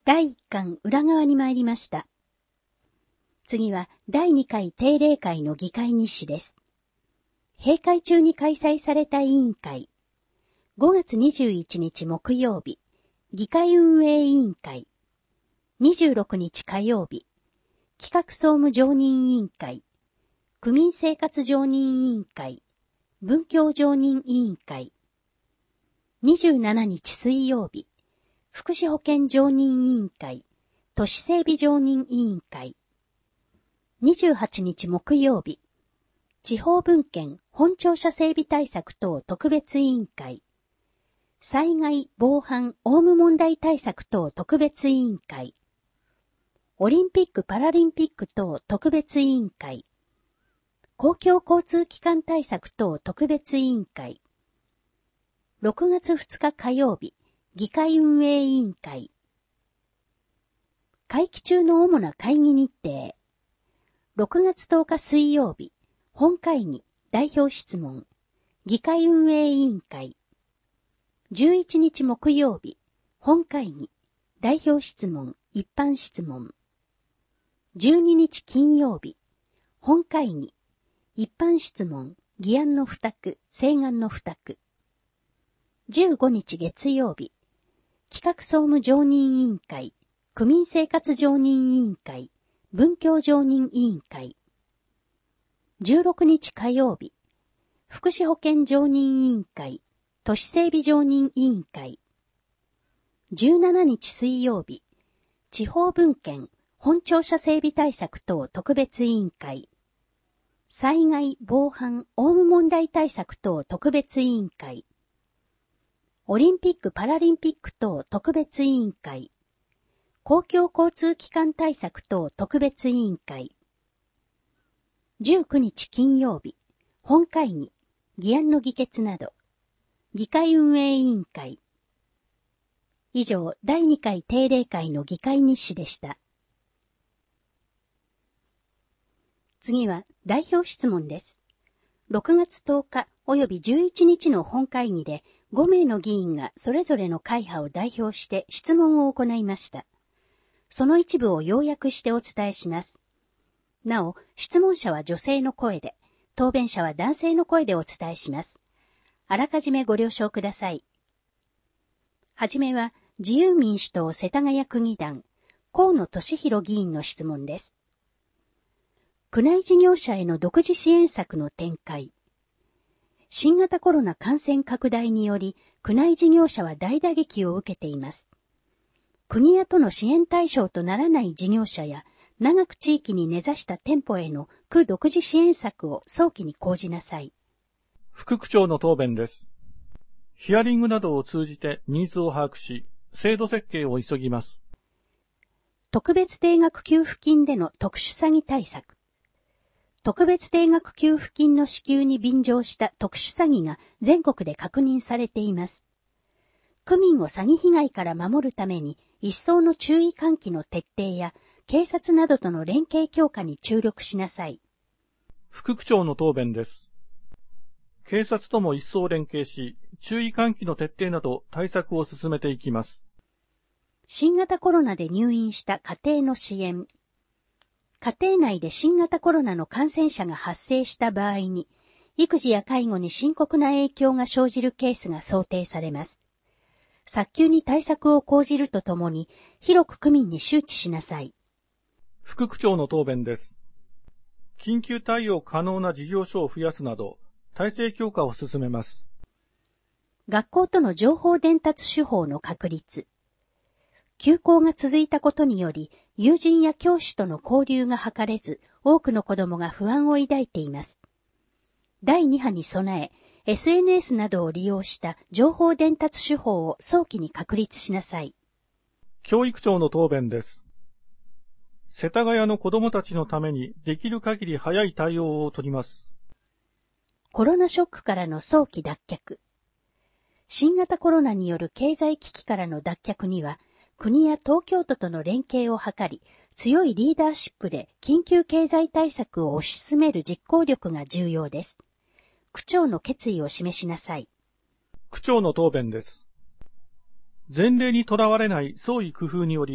第1巻裏側に参りました。次は第2回定例会の議会日誌です。閉会中に開催された委員会。5月21日木曜日、議会運営委員会。26日火曜日、企画総務常任委員会。区民生活常任委員会。文教常任委員会。27日水曜日、福祉保健常任委員会。都市整備常任委員会。28日木曜日、地方分権本庁舎整備対策等特別委員会。災害防犯オウム問題対策等特別委員会。オリンピック・パラリンピック等特別委員会。公共交通機関対策等特別委員会。6月2日火曜日、議会運営委員会。会期中の主な会議日程。6月10日水曜日、本会議、代表質問、議会運営委員会。11日木曜日、本会議、代表質問、一般質問。12日金曜日、本会議、一般質問、議案の付託、請願の付託。15日月曜日、企画総務常任委員会、区民生活常任委員会、文教常任委員会。16日火曜日、福祉保健常任委員会、都市整備常任委員会。17日水曜日、地方分権本庁舎整備対策等特別委員会。災害防犯オウム問題対策等特別委員会。オリンピック・パラリンピック等特別委員会。公共交通機関対策等特別委員会。19日金曜日、本会議、議案の議決など。議会運営委員会。以上、第2回定例会の議会日誌でした。次は、代表質問です。6月10日及び11日の本会議で、5名の議員がそれぞれの会派を代表して質問を行いました。その一部を要約してお伝えします。なお、質問者は女性の声で、答弁者は男性の声でお伝えします。あらかじめご了承ください。はじめは、自由民主党世田谷区議団、河野俊博議員の質問です。区内事業者への独自支援策の展開。新型コロナ感染拡大により、区内事業者は大打撃を受けています。国や都の支援対象とならない事業者や、長く地域に根ざした店舗への区独自支援策を早期に講じなさい。 副区長の答弁です。ヒアリングなどを通じてニーズを把握し、制度設計を急ぎます。 特別定額給付金での特殊詐欺対策。特別定額給付金の支給に便乗した特殊詐欺が全国で確認されています。区民を詐欺被害から守るために一層の注意喚起の徹底や警察などとの連携強化に注力しなさい。 副区長の答弁です。警察とも一層連携し、注意喚起の徹底など対策を進めていきます。 新型コロナで入院した家庭の支援。家庭内で新型コロナの感染者が発生した場合に、育児や介護に深刻な影響が生じるケースが想定されます。早急に対策を講じるとともに、広く区民に周知しなさい。 副区長の答弁です。緊急対応可能な事業所を増やすなど、体制強化を進めます。 学校との情報伝達手法の確立。休校が続いたことにより、友人や教師との交流が図れず、多くの子どもが不安を抱いています。第2波に備え、SNS などを利用した情報伝達手法を早期に確立しなさい。 教育長の答弁です。世田谷の子どもたちのためにできる限り早い対応を取ります。 コロナショックからの早期脱却。新型コロナによる経済危機からの脱却には、国や東京都との連携を図り、強いリーダーシップで緊急経済対策を推し進める実行力が重要です。区長の決意を示しなさい。 区長の答弁です。前例にとらわれない創意工夫により、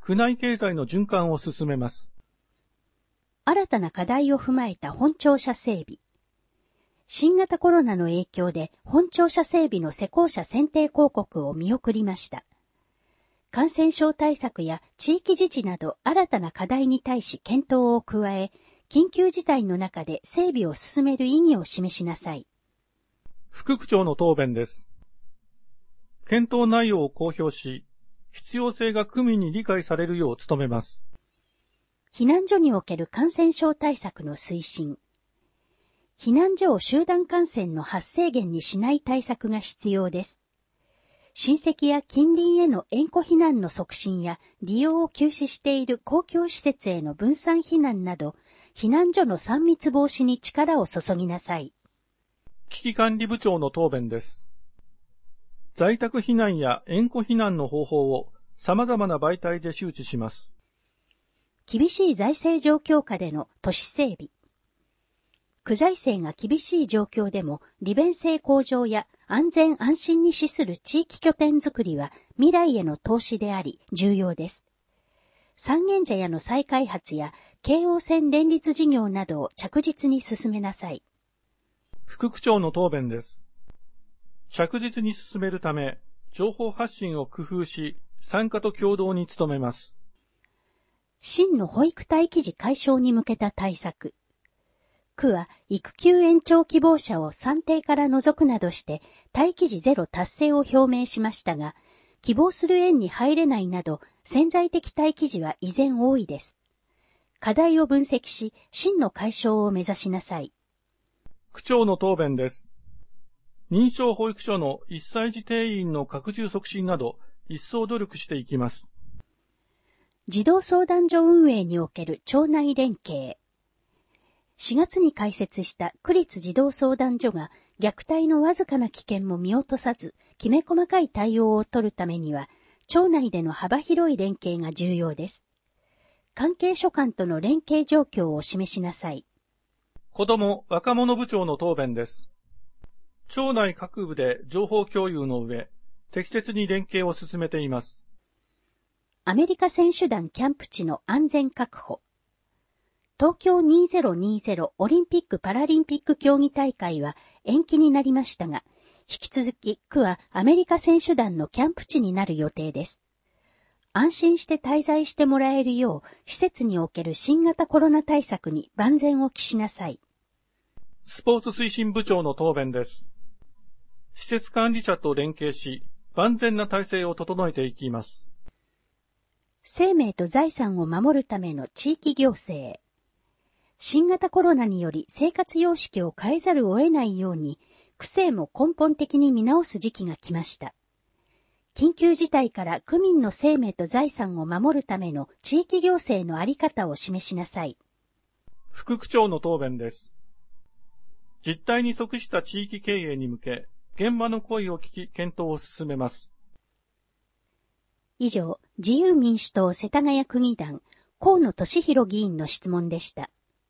区内経済の循環を進めます。 新たな課題を踏まえた本庁舎整備。新型コロナの影響で本庁舎整備の施工者選定広告を見送りました。感染症対策や地域自治など新たな課題に対し検討を加え、緊急事態の中で整備を進める意義を示しなさい。 副区長の答弁です。検討内容を公表し、必要性が区民に理解されるよう努めます。 避難所における感染症対策の推進。避難所を集団感染の発生源にしない対策が必要です。親戚や近隣への縁故避難の促進や利用を休止している公共施設への分散避難など、避難所の3密防止に力を注ぎなさい。 危機管理部長の答弁です。在宅避難や縁故避難の方法を様々な媒体で周知します。 厳しい財政状況下での都市整備。区財政が厳しい状況でも利便性向上や安全安心に資する地域拠点づくりは未来への投資であり重要です。三軒茶屋の再開発や京王線連立事業などを着実に進めなさい。 副区長の答弁です。着実に進めるため、情報発信を工夫し、参加と協働に努めます。 真の保育待機児解消に向けた対策。区は育休延長希望者を算定から除くなどして待機児ゼロ達成を表明しましたが、希望する園に入れないなど潜在的待機児は依然多いです。課題を分析し、真の解消を目指しなさい。 区長の答弁です。認証保育所の1歳児定員の拡充促進など、一層努力していきます。 児童相談所運営における町内連携。4月に開設した区立児童相談所が虐待のわずかな危険も見落とさず、きめ細かい対応を取るためには、町内での幅広い連携が重要です。関係所間との連携状況を示しなさい。 子ども・若者部長の答弁です。町内各部で情報共有の上、適切に連携を進めています。 アメリカ選手団キャンプ地の安全確保。東京2020オリンピック・パラリンピック競技大会は延期になりましたが、引き続き区はアメリカ選手団のキャンプ地になる予定です。安心して滞在してもらえるよう、施設における新型コロナ対策に万全を期しなさい。 スポーツ推進部長の答弁です。施設管理者と連携し、万全な体制を整えていきます。 生命と財産を守るための地域行政。新型コロナにより生活様式を変えざるを得ないように、区政も根本的に見直す時期が来ました。緊急事態から区民の生命と財産を守るための地域行政の在り方を示しなさい。 副区長の答弁です。実態に即した地域経営に向け、現場の声を聞き検討を進めます。 以上、自由民主党世田谷区議団、河野俊博議員の質問でした。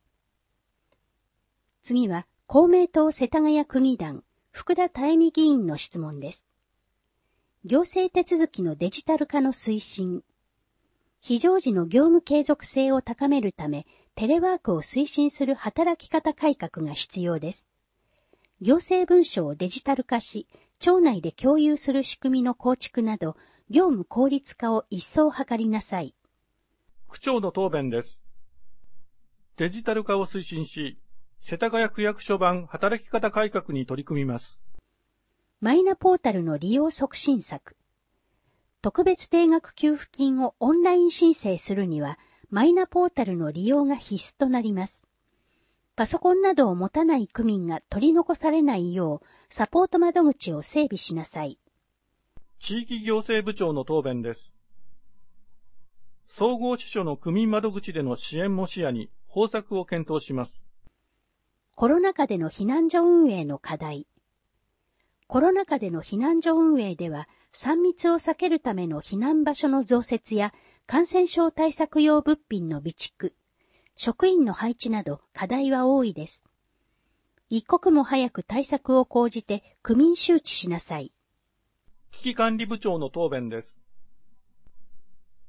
次は、公明党世田谷区議団、福田妙美議員の質問です。行政手続きのデジタル化の推進。非常時の業務継続性を高めるため、テレワークを推進する働き方改革が必要です。行政文書をデジタル化し、町内で共有する仕組みの構築など、業務効率化を一層図りなさい。 区長の答弁です。デジタル化を推進し、世田谷区役所版働き方改革に取り組みます。 マイナポータルの利用促進策。特別定額給付金をオンライン申請するには、マイナポータルの利用が必須となります。パソコンなどを持たない区民が取り残されないよう、サポート窓口を整備しなさい。 地域行政部長の答弁です。総合支所の区民窓口での支援も視野に方策を検討します。 コロナ禍での避難所運営の課題。コロナ禍での避難所運営では、3密を避けるための避難場所の増設や感染症対策用物品の備蓄、職員の配置など課題は多いです。一刻も早く対策を講じて区民周知しなさい。 危機管理部長の答弁です。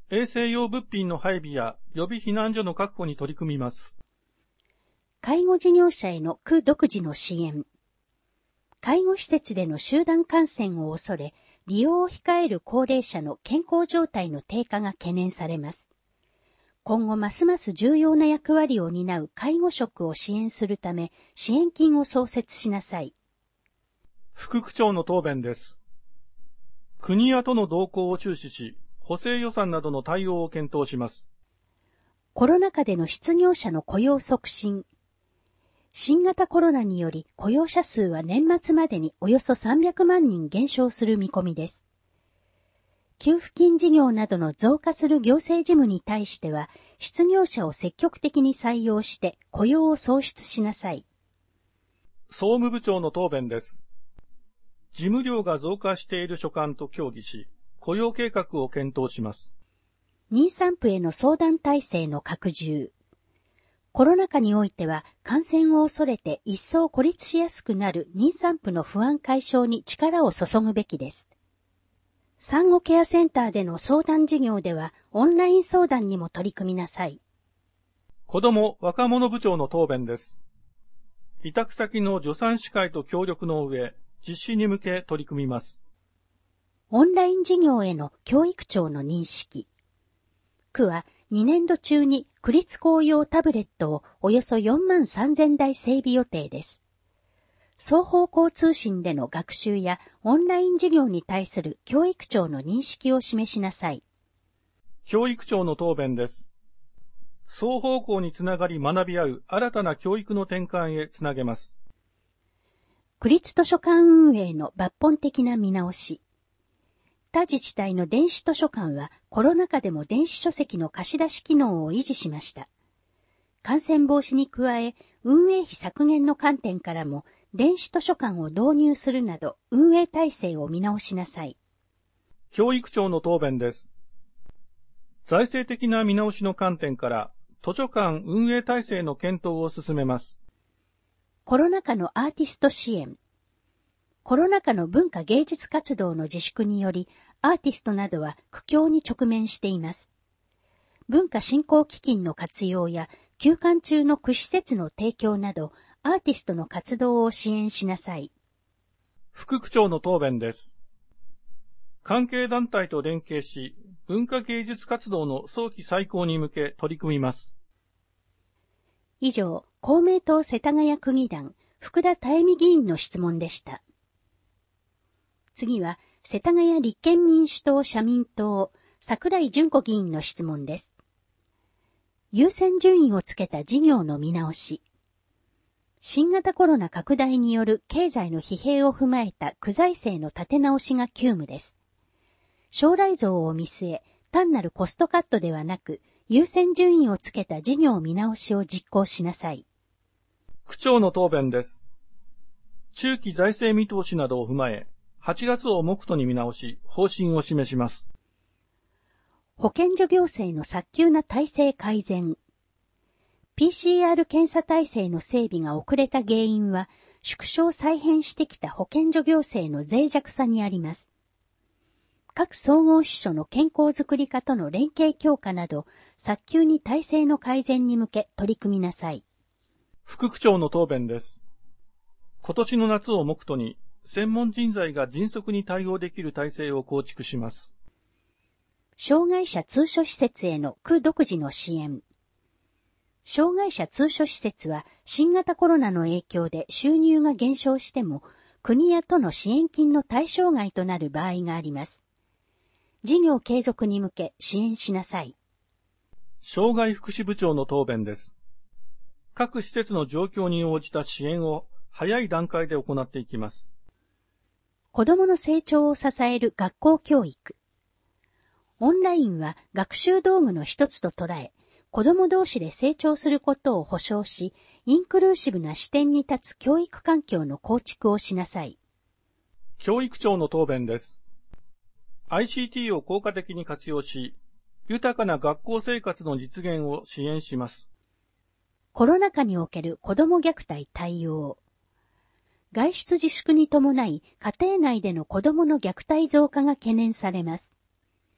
衛生用物品の配備や予備避難所の確保に取り組みます。 介護事業者への区独自の支援。介護施設での集団感染を恐れ、利用を控える高齢者の健康状態の低下が懸念されます。今後ますます重要な役割を担う介護職を支援するため、支援金を創設しなさい。 副区長の答弁です。国や都の動向を注視し、補正予算などの対応を検討します。 コロナ禍での失業者の雇用促進。新型コロナにより雇用者数は年末までにおよそ300万人減少する見込みです。給付金事業などの増加する行政事務に対しては、失業者を積極的に採用して雇用を創出しなさい。 総務部長の答弁です。事務量が増加している所管と協議し、雇用計画を検討します。 妊産婦への相談体制の拡充。コロナ禍においては感染を恐れて一層孤立しやすくなる妊産婦の不安解消に力を注ぐべきです。産後ケアセンターでの相談事業ではオンライン相談にも取り組みなさい。 子ども・若者部長の答弁です。委託先の助産師会と協力の上、実施に向け取り組みます。 オンライン事業への教育長の認識。区は2年度中に区立公用タブレットをおよそ43,000台整備予定です。双方向通信での学習やオンライン授業に対する教育長の認識を示しなさい。 教育長の答弁です。双方向につながり学び合う新たな教育の転換へつなげます。 区立図書館運営の抜本的な見直し。他自治体の電子図書館はコロナ禍でも電子書籍の貸し出し機能を維持しました。感染防止に加え、運営費削減の観点からも電子図書館を導入するなど運営体制を見直しなさい。 教育長の答弁です。財政的な見直しの観点から図書館運営体制の検討を進めます。 コロナ禍のアーティスト支援。コロナ禍の文化芸術活動の自粛により、アーティストなどは苦境に直面しています。文化振興基金の活用や休館中の区施設の提供など、アーティストの活動を支援しなさい。 副区長の答弁です。関係団体と連携し、文化芸術活動の早期再興に向け取り組みます。 以上、公明党世田谷区議団、福田妙美議員の質問でした。次は、世田谷立憲民主党社民党、櫻井淳子議員の質問です。優先順位をつけた事業の見直し。新型コロナ拡大による経済の疲弊を踏まえた区財政の立て直しが急務です。将来像を見据え、単なるコストカットではなく、優先順位をつけた事業見直しを実行しなさい。 区長の答弁です。中期財政見通しなどを踏まえ、8月を目途に見直し、方針を示します。 保健所行政の早急な体制改善。PCR 検査体制の整備が遅れた原因は、縮小再編してきた保健所行政の脆弱さにあります。各総合支所の健康づくり課との連携強化など、早急に体制の改善に向け取り組みなさい。 副区長の答弁です。今年の夏を目途に、専門人材が迅速に対応できる体制を構築します。 障害者通所施設への区独自の支援。障害者通所施設は新型コロナの影響で収入が減少しても、国や都の支援金の対象外となる場合があります。事業継続に向け支援しなさい。 障害福祉部長の答弁です。各施設の状況に応じた支援を早い段階で行っていきます。 子どもの成長を支える学校教育。オンラインは学習道具の一つと捉え、子ども同士で成長することを保障し、インクルーシブな視点に立つ教育環境の構築をしなさい。 教育長の答弁です。ICT を効果的に活用し、豊かな学校生活の実現を支援します。 コロナ禍における子ども虐待対応。外出自粛に伴い、家庭内での子どもの虐待増加が懸念されます。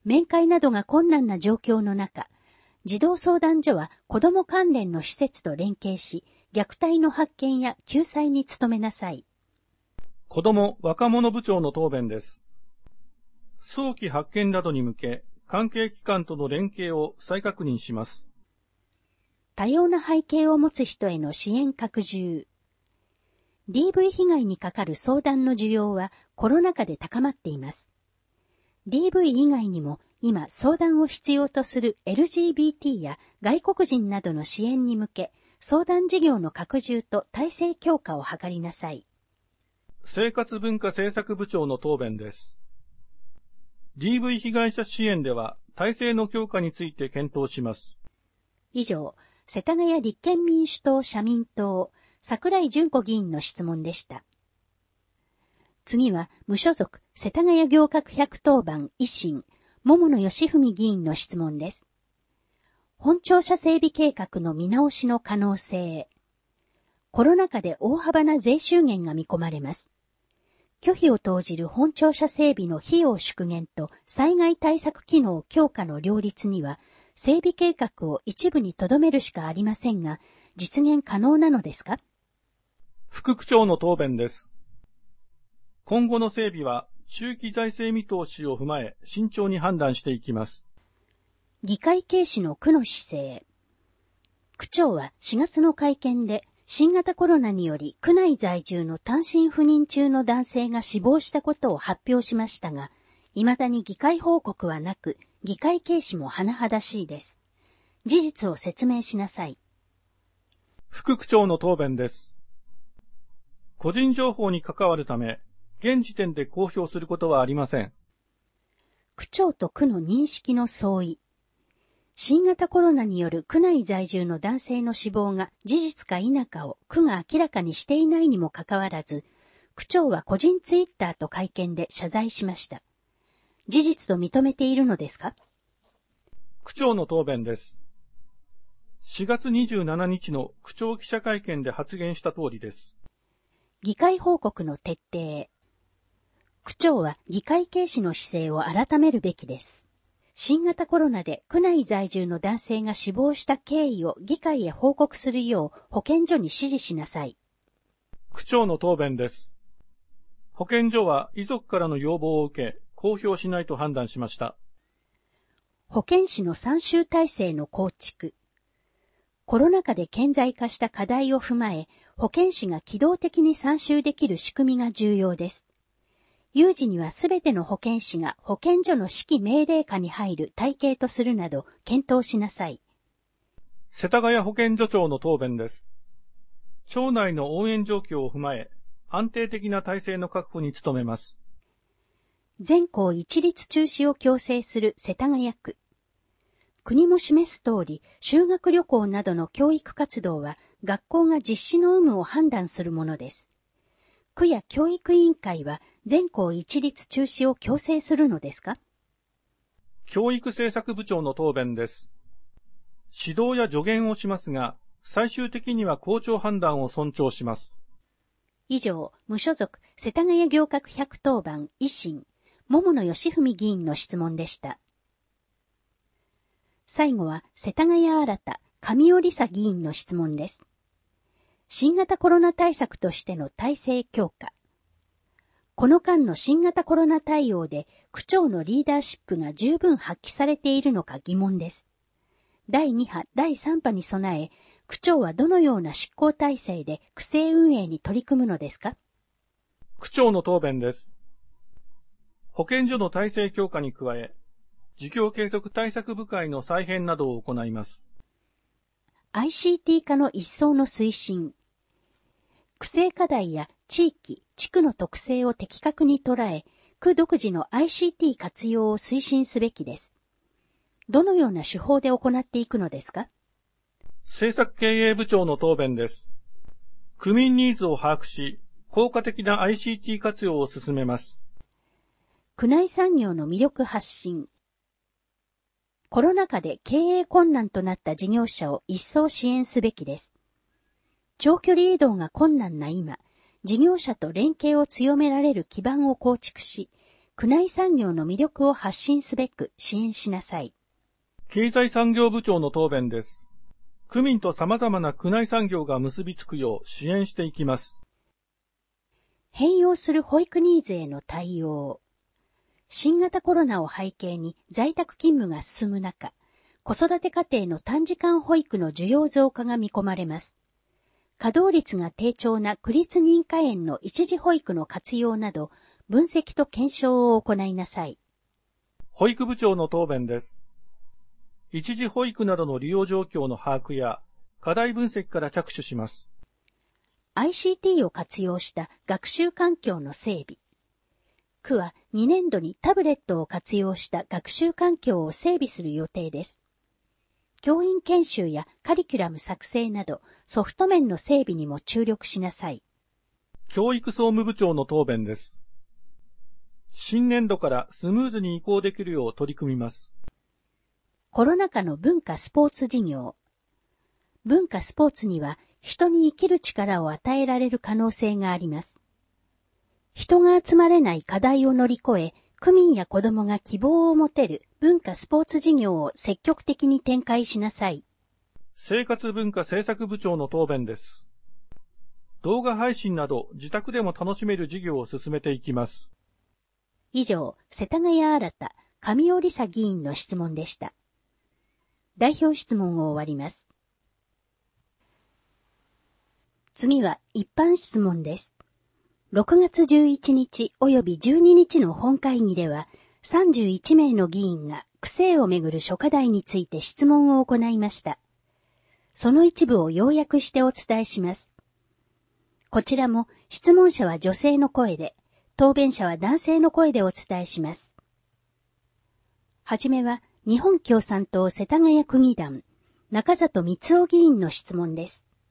面会などが困難な状況の中、児童相談所は子ども関連の施設と連携し、虐待の発見や救済に努めなさい。 子ども・若者部長の答弁です。早期発見などに向け、関係機関との連携を再確認します。 多様な背景を持つ人への支援拡充。DV 被害にかかる相談の需要はコロナ禍で高まっています。DV 以外にも今相談を必要とする LGBT や外国人などの支援に向け、相談事業の拡充と体制強化を図りなさい。 生活文化政策部長の答弁です。DV 被害者支援では体制の強化について検討します。 以上、世田谷立憲民主党社民党、櫻井淳子議員の質問でした。次は、無所属、世田谷行革110番維新、桃野義文議員の質問です。本庁舎整備計画の見直しの可能性。コロナ禍で大幅な税収減が見込まれます。拒否を投じる本庁舎整備の費用縮減と災害対策機能強化の両立には、整備計画を一部に留めるしかありませんが、実現可能なのですか？ 副区長の答弁です。今後の整備は中期財政見通しを踏まえ慎重に判断していきます。 議会軽視の区の姿勢。区長は4月の会見で新型コロナにより区内在住の単身赴任中の男性が死亡したことを発表しましたが、未だに議会報告はなく、議会軽視も甚だしいです。事実を説明しなさい。 副区長の答弁です。個人情報に関わるため、現時点で公表することはありません。 区長と区の認識の相違。新型コロナによる区内在住の男性の死亡が事実か否かを区が明らかにしていないにもかかわらず、区長は個人ツイッターと会見で謝罪しました。事実と認めているのですか？ 区長の答弁です。4月27日の区長記者会見で発言した通りです。 議会報告の徹底。区長は議会軽視の姿勢を改めるべきです。新型コロナで区内在住の男性が死亡した経緯を議会へ報告するよう保健所に指示しなさい。 区長の答弁です。保健所は遺族からの要望を受け、公表しないと判断しました。 保健師の参集体制の構築。コロナ禍で顕在化した課題を踏まえ、保健師が機動的に参集できる仕組みが重要です。有事にはすべての保健師が保健所の指揮命令下に入る体系とするなど検討しなさい。 世田谷保健所長の答弁です。町内の応援状況を踏まえ、安定的な体制の確保に努めます。 全校一律中止を強制する世田谷区。国も示す通り、修学旅行などの教育活動は学校が実施の有無を判断するものです。区や教育委員会は全校一律中止を強制するのですか？ 教育政策部長の答弁です。指導や助言をしますが、最終的には校長判断を尊重します。 以上、無所属世田谷行革110番維新、桃野義文議員の質問でした。最後は世田谷新上尾理沙議員の質問です。新型コロナ対策としての体制強化。この間の新型コロナ対応で区長のリーダーシップが十分発揮されているのか疑問です。第2波、第3波に備え、区長はどのような執行体制で区政運営に取り組むのですか？ 区長の答弁です。保健所の体制強化に加え、事業継続対策部会の再編などを行います。 ICT 化の一層の推進。区政課題や地域、地区の特性を的確に捉え、区独自の ICT 活用を推進すべきです。どのような手法で行っていくのですか？ 政策経営部長の答弁です。区民ニーズを把握し、効果的な ICT 活用を進めます。 区内産業の魅力発信。コロナ禍で経営困難となった事業者を一層支援すべきです。長距離移動が困難な今、事業者と連携を強められる基盤を構築し、 区内産業の魅力を発信すべく支援しなさい。 経済産業部長の答弁です。区民と様々な区内産業が結びつくよう支援していきます。 変容する保育ニーズへの対応。新型コロナを背景に在宅勤務が進む中、子育て家庭の短時間保育の需要増加が見込まれます。稼働率が低調な区立認可園の一時保育の活用など、分析と検証を行いなさい。 保育部長の答弁です。一時保育などの利用状況の把握や課題分析から着手します。 ICT を活用した学習環境の整備。区は2年度にタブレットを活用した学習環境を整備する予定です。教員研修やカリキュラム作成などソフト面の整備にも注力しなさい。 教育総務部長の答弁です。新年度からスムーズに移行できるよう取り組みます。 コロナ禍の文化スポーツ事業。文化スポーツには人に生きる力を与えられる可能性があります。人が集まれない課題を乗り越え、区民や子どもが希望を持てる文化スポーツ事業を積極的に展開しなさい。 生活文化政策部長の答弁です。動画配信など自宅でも楽しめる事業を進めていきます。 以上、世田谷新上尾理沙議員の質問でした。代表質問を終わります。次は一般質問です。6月11日及び12日の本会議では、31名の議員が区政をめぐる諸課題について質問を行いました。その一部を要約してお伝えします。こちらも質問者は女性の声で、答弁者は男性の声でお伝えします。はじめは、日本共産党世田谷区議団、中里光雄議員の質問です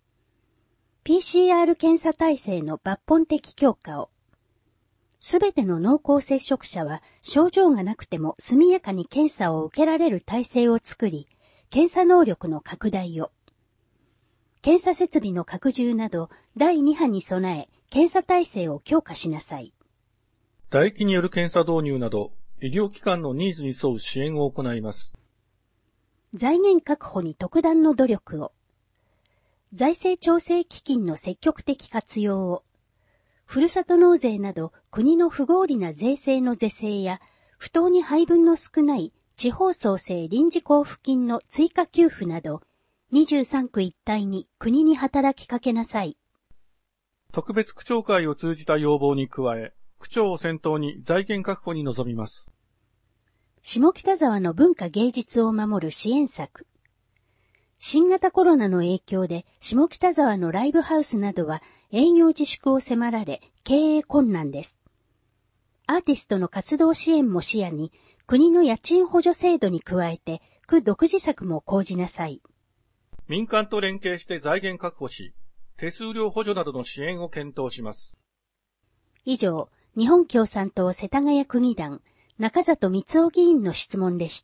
。PCR 検査体制の抜本的強化を。すべての濃厚接触者は症状がなくても速やかに検査を受けられる体制を作り、検査能力の拡大を。検査設備の拡充など、第2波に備え、検査体制を強化しなさい。 唾液による検査導入など、医療機関のニーズに沿う支援を行います。 財源確保に特段の努力を。財政調整基金の積極的活用を。ふるさと納税など国の不合理な税制の是正や、不当に配分の少ない地方創生臨時交付金の追加給付など、23区一体に国に働きかけなさい。 特別区長会を通じた要望に加え、区長を先頭に財源確保に臨みます。 下北沢の文化芸術を守る支援策。新型コロナの影響で下北沢のライブハウスなどは営業自粛を迫られ経営困難です。アーティストの活動支援も視野に国の家賃補助制度に加えて区独自策も講じなさい。 民間と連携して財源確保し、手数料補助などの支援を検討します。 以上、日本共産党世田谷区議団中里光雄議員の質問でした。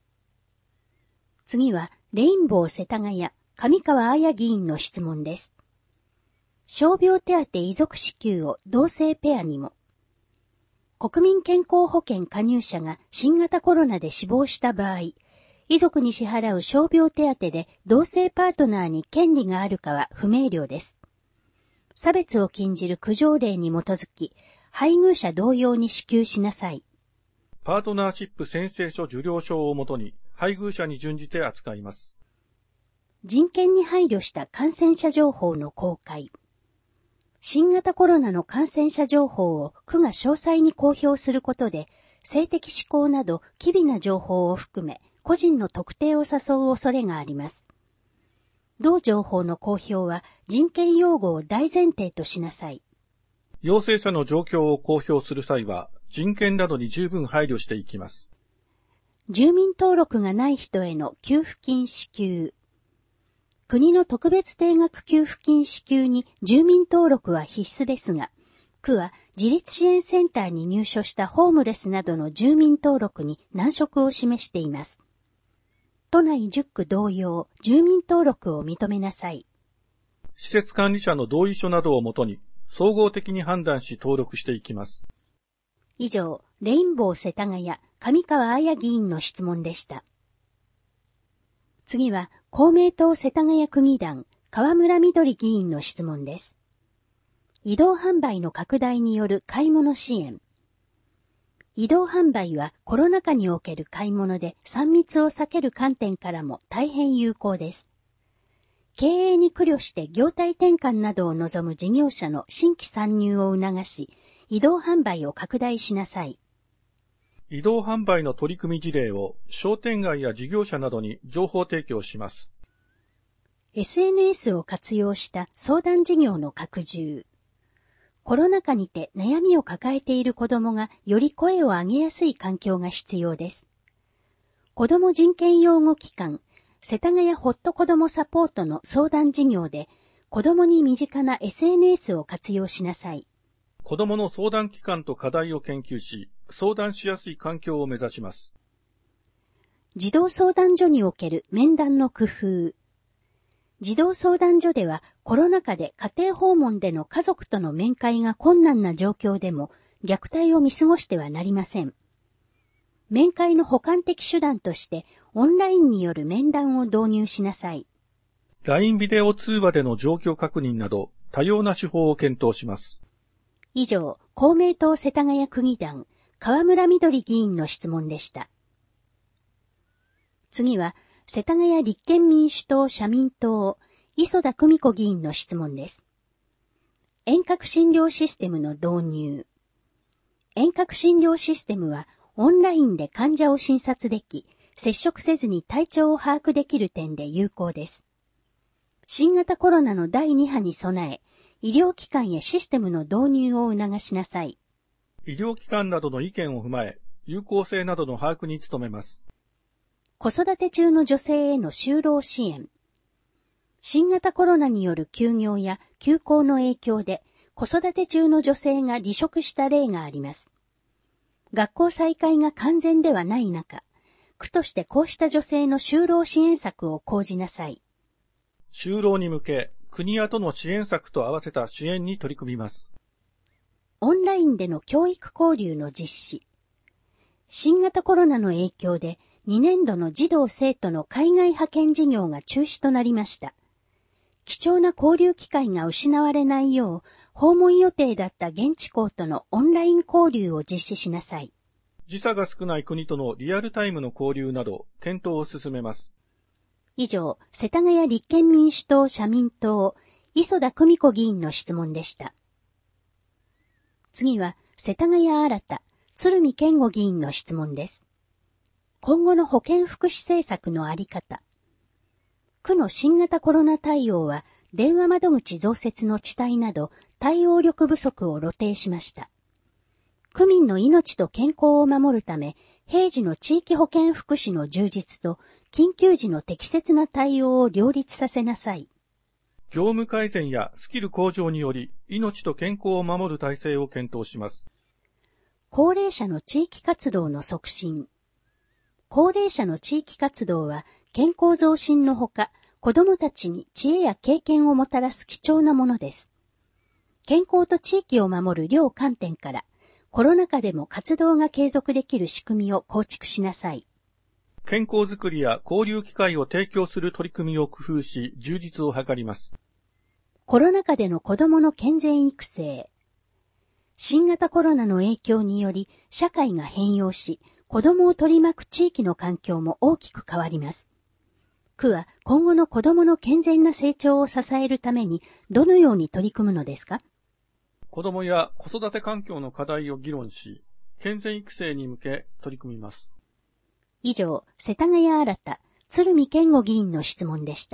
次は、レインボー世田谷上川彩議員の質問です。傷病手当遺族支給を同性ペアにも。国民健康保険加入者が新型コロナで死亡した場合、遺族に支払う傷病手当で同性パートナーに権利があるかは不明瞭です。差別を禁じる区条例に基づき、配偶者同様に支給しなさい。 パートナーシップ宣誓書受領証をもとに、配偶者に準じて扱います。 人権に配慮した感染者情報の公開。新型コロナの感染者情報を区が詳細に公表することで、性的指向など機微な情報を含め、個人の特定を誘う恐れがあります。同情報の公表は人権擁護を大前提としなさい。 陽性者の状況を公表する際は、人権などに十分配慮していきます。 住民登録がない人への給付金支給。国の特別定額給付金支給に住民登録は必須ですが、区は自立支援センターに入所したホームレスなどの住民登録に難色を示しています。都内10区同様、住民登録を認めなさい。 施設管理者の同意書などをもとに、総合的に判断し登録していきます。 以上、レインボー世田谷、上川綾議員の質問でした。次は、公明党世田谷区議団、河村みどり議員の質問です。移動販売の拡大による買い物支援。移動販売はコロナ禍における買い物で3密を避ける観点からも大変有効です。経営に苦慮して業態転換などを望む事業者の新規参入を促し、移動販売を拡大しなさい。 移動販売の取り組み事例を商店街や事業者などに情報提供します。 SNS を活用した相談事業の拡充。コロナ禍にて悩みを抱えている子どもがより声を上げやすい環境が必要です。子ども人権擁護機関、世田谷ほっと子どもサポートの相談事業で、子どもに身近な SNS を活用しなさい。 子どもの相談機関と課題を研究し、相談しやすい環境を目指します。 児童相談所における面談の工夫。児童相談所ではコロナ禍で家庭訪問での家族との面会が困難な状況でも虐待を見過ごしてはなりません。面会の補完的手段としてオンラインによる面談を導入しなさい。 LINE ビデオ通話での状況確認など多様な手法を検討します。 以上、公明党世田谷区議団、河村みどり議員の質問でした。次は、世田谷立憲民主党社民党、磯田久美子議員の質問です。遠隔診療システムの導入。遠隔診療システムは、オンラインで患者を診察でき、接触せずに体調を把握できる点で有効です。新型コロナの第2波に備え、医療機関へシステムの導入を促しなさい。 医療機関などの意見を踏まえ、有効性などの把握に努めます。 子育て中の女性への就労支援。新型コロナによる休業や休校の影響で子育て中の女性が離職した例があります。学校再開が完全ではない中、区としてこうした女性の就労支援策を講じなさい。 就労に向け、国や都の支援策と合わせた支援に取り組みます。 オンラインでの教育交流の実施。新型コロナの影響で2年度の児童生徒の海外派遣事業が中止となりました。貴重な交流機会が失われないよう、訪問予定だった現地校とのオンライン交流を実施しなさい。 時差が少ない国とのリアルタイムの交流など、検討を進めます。 以上、世田谷立憲民主党社民党、磯田久美子議員の質問でした。次は、世田谷新、鶴見健吾議員の質問です。今後の保健福祉政策のあり方。区の新型コロナ対応は、電話窓口増設の遅滞など、対応力不足を露呈しました。区民の命と健康を守るため、平時の地域保健福祉の充実と、緊急時の適切な対応を両立させなさい。 業務改善やスキル向上により、命と健康を守る体制を検討します。 高齢者の地域活動の促進。高齢者の地域活動は健康増進のほか、子どもたちに知恵や経験をもたらす貴重なものです。健康と地域を守る両観点から、コロナ禍でも活動が継続できる仕組みを構築しなさい。 健康づくりや交流機会を提供する取り組みを工夫し、充実を図ります。 コロナ禍での子どもの健全育成。新型コロナの影響により、社会が変容し、子どもを取り巻く地域の環境も大きく変わります。区は今後の子どもの健全な成長を支えるためにどのように取り組むのですか？ 子どもや子育て環境の課題を議論し、健全育成に向け取り組みます。 以上、世田谷新、鶴見健吾議員の質問でした。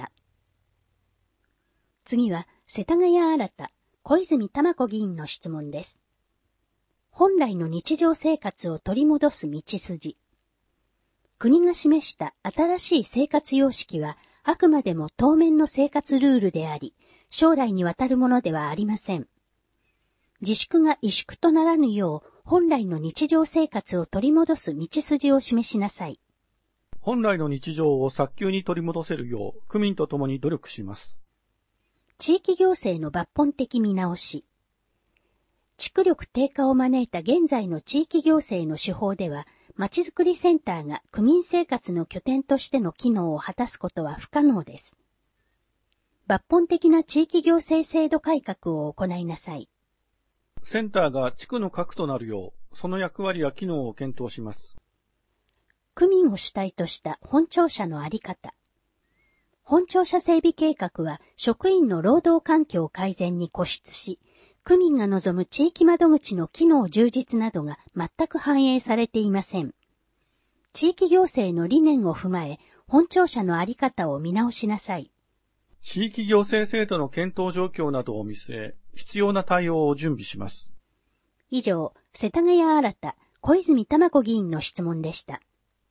次は、世田谷新、小泉珠子議員の質問です。本来の日常生活を取り戻す道筋。国が示した新しい生活様式は、あくまでも当面の生活ルールであり、将来にわたるものではありません。自粛が萎縮とならぬよう、本来の日常生活を取り戻す道筋を示しなさい。 本来の日常を早急に取り戻せるよう、区民とともに努力します。 地域行政の抜本的見直し。 地区力低下を招いた現在の地域行政の手法では、まちづくりセンターが区民生活の拠点としての機能を果たすことは不可能です。抜本的な地域行政制度改革を行いなさい。 センターが地区の核となるよう、その役割や機能を検討します。 区民を主体とした本庁舎のあり方。本庁舎整備計画は職員の労働環境改善に固執し、区民が望む地域窓口の機能充実などが全く反映されていません。地域行政の理念を踏まえ、本庁舎のあり方を見直しなさい。 地域行政制度の検討状況などを見据え、必要な対応を準備します。 以上、世田谷新小泉珠子議員の質問でした。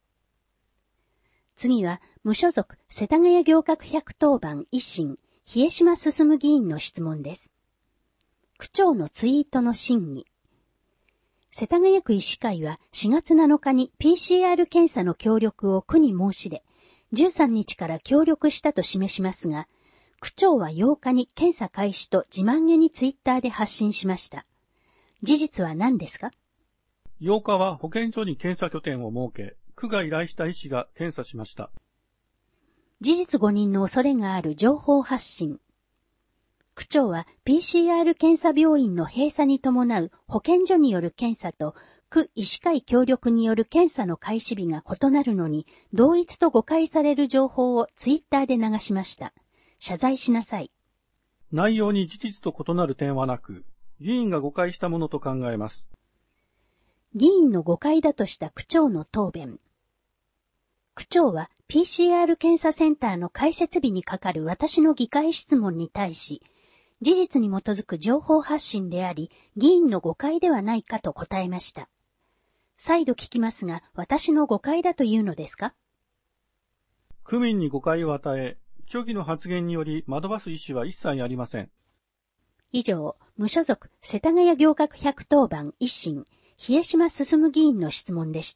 次は、無所属世田谷行革百当番維新、冷え島進議員の質問です。区長のツイートの真偽。世田谷区医師会は4月7日に PCR 検査の協力を区に申し出、13日から協力したと示しますが、区長は8日に検査開始と自慢げにツイッターで発信しました。事実は何ですか？ 8日は保健所に検査拠点を設け、区が依頼した医師が検査しました。 事実誤認の恐れがある情報発信。区長は PCR 検査病院の閉鎖に伴う保健所による検査と区医師会協力による検査の開始日が異なるのに同一と誤解される情報をツイッターで流しました。謝罪しなさい。 内容に事実と異なる点はなく、議員が誤解したものと考えます。 議員の誤解だとした区長の答弁。区長は PCR 検査センターの開設日にかかる私の議会質問に対し、事実に基づく情報発信であり、議員の誤解ではないかと答えました。再度聞きますが、私の誤解だというのですか？ 区民に誤解を与え、虚偽の発言により惑わす意思は一切ありません。 以上、無所属世田谷行革百当番維新、冷島進議員の質問でした。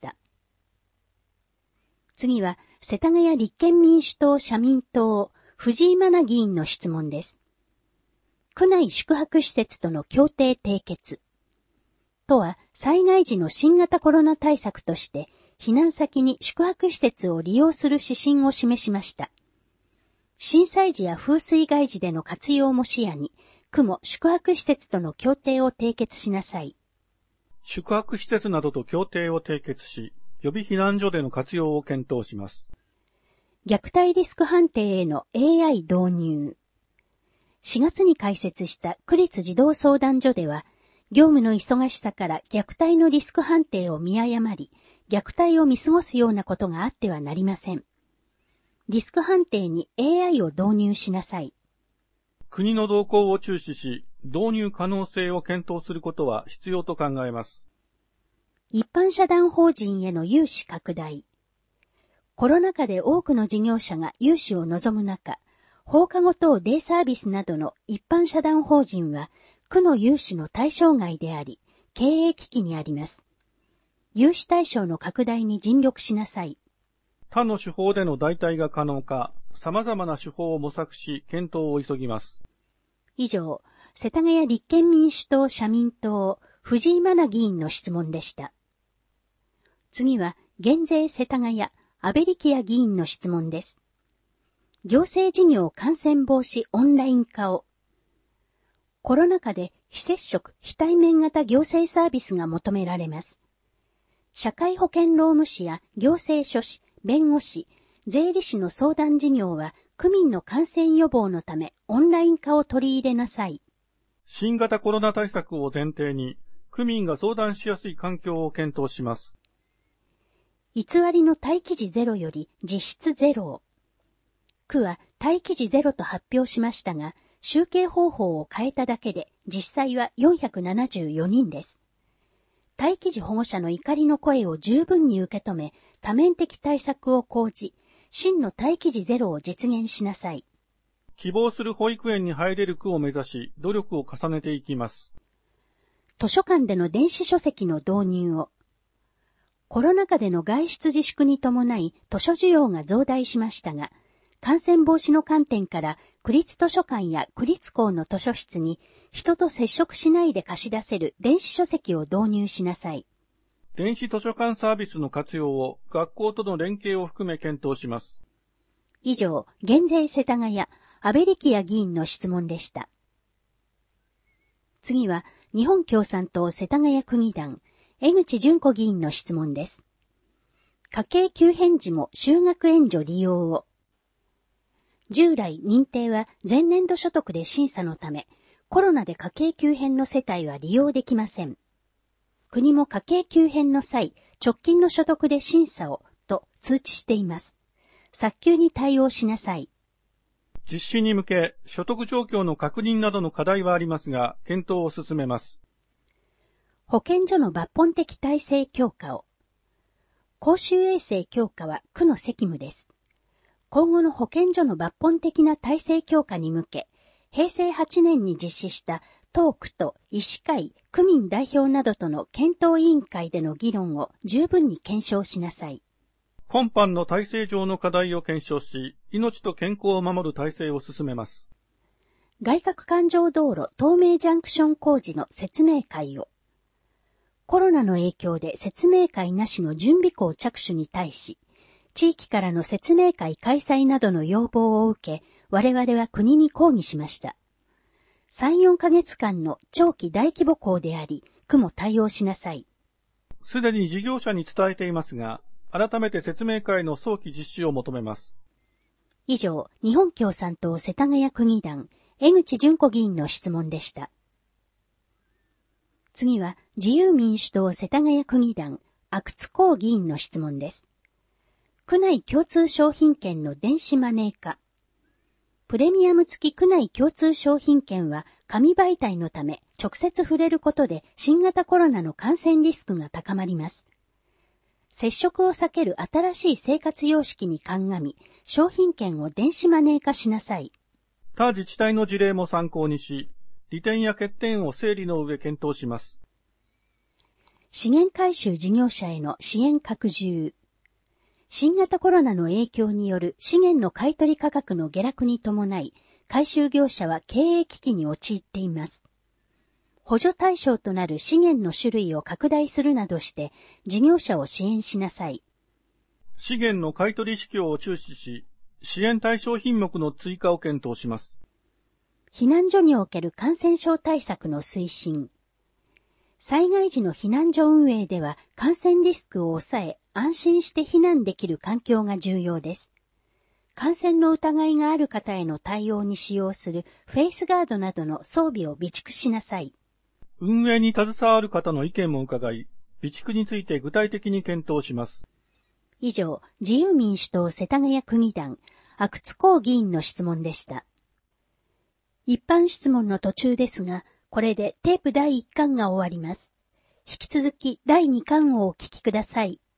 次は、世田谷立憲民主党社民党、藤井真奈議員の質問です。区内宿泊施設との協定締結。都は災害時の新型コロナ対策として、避難先に宿泊施設を利用する指針を示しました。震災時や風水害時での活用も視野に、区も宿泊施設との協定を締結しなさい。 宿泊施設などと協定を締結し、予備避難所での活用を検討します。 虐待リスク判定への AI 導入。4月に開設した区立児童相談所では、業務の忙しさから虐待のリスク判定を見誤り、虐待を見過ごすようなことがあってはなりません。リスク判定に AI を導入しなさい。 国の動向を注視し、導入可能性を検討することは必要と考えます。 一般社団法人への融資拡大。コロナ禍で多くの事業者が融資を望む中、放課後等デイサービスなどの一般社団法人は、区の融資の対象外であり、経営危機にあります。融資対象の拡大に尽力しなさい。 他の手法での代替が可能か、様々な手法を模索し、検討を急ぎます。 以上、世田谷立憲民主党社民党、藤井真奈議員の質問でした。次は、減税世田谷、安倍力也議員の質問です。行政事業感染防止オンライン化を。コロナ禍で非接触、非対面型行政サービスが求められます。社会保険労務士や行政書士、弁護士、税理士の相談事業は区民の感染予防のためオンライン化を取り入れなさい。 新型コロナ対策を前提に、区民が相談しやすい環境を検討します。 偽りの待機時ゼロより実質ゼロを。区は待機時ゼロと発表しましたが、集計方法を変えただけで実際は474人です。待機時保護者の怒りの声を十分に受け止め、多面的対策を講じ、真の待機時ゼロを実現しなさい。 希望する保育園に入れる区を目指し、努力を重ねていきます。 図書館での電子書籍の導入を。コロナ禍での外出自粛に伴い図書需要が増大しましたが、 感染防止の観点から区立図書館や区立校の図書室に人と接触しないで貸し出せる電子書籍を導入しなさい。 電子図書館サービスの活用を学校との連携を含め検討します。 以上、減税世田谷、安倍力也議員の質問でした。次は、日本共産党世田谷区議団、江口純子議員の質問です。家計急変時も就学援助利用を。従来、認定は前年度所得で審査のため、コロナで家計急変の世帯は利用できません。国も家計急変の際、直近の所得で審査を、と通知しています。早急に対応しなさい。 実施に向け、所得状況の確認などの課題はありますが、検討を進めます。 保健所の抜本的体制強化を。公衆衛生強化は区の責務です。今後の保健所の抜本的な体制強化に向け、平成8年に実施した当区と医師会、区民代表などとの検討委員会での議論を十分に検証しなさい。 今般の体制上の課題を検証し、命と健康を守る体制を進めます。 外郭環状道路東名ジャンクション工事の説明会を。コロナの影響で説明会なしの準備校着手に対し、地域からの説明会開催などの要望を受け、我々は国に抗議しました。3、4ヶ月間の長期大規模校であり、区も対応しなさい。 すでに事業者に伝えていますが、改めて説明会の早期実施を求めます。 以上、日本共産党世田谷区議団、江口純子議員の質問でした。次は、自由民主党世田谷区議団、阿久津浩議員の質問です。区内共通商品券の電子マネー化。プレミアム付き区内共通商品券は紙媒体のため直接触れることで新型コロナの感染リスクが高まります。接触を避ける新しい生活様式に鑑み、商品券を電子マネー化しなさい。 他自治体の事例も参考にし、利点や欠点を整理の上検討します。 資源回収事業者への支援拡充。新型コロナの影響による資源の買取価格の下落に伴い、回収業者は経営危機に陥っています。補助対象となる資源の種類を拡大するなどして、事業者を支援しなさい。 資源の買取市況を注視し、支援対象品目の追加を検討します。 避難所における感染症対策の推進。災害時の避難所運営では感染リスクを抑え、安心して避難できる環境が重要です。感染の疑いがある方への対応に使用するフェイスガードなどの装備を備蓄しなさい。 運営に携わる方の意見も伺い、備蓄について具体的に検討します。 以上、自由民主党世田谷区議団、阿久津浩議員の質問でした。一般質問の途中ですが、これでテープ第1巻が終わります。引き続き第2巻をお聞きください。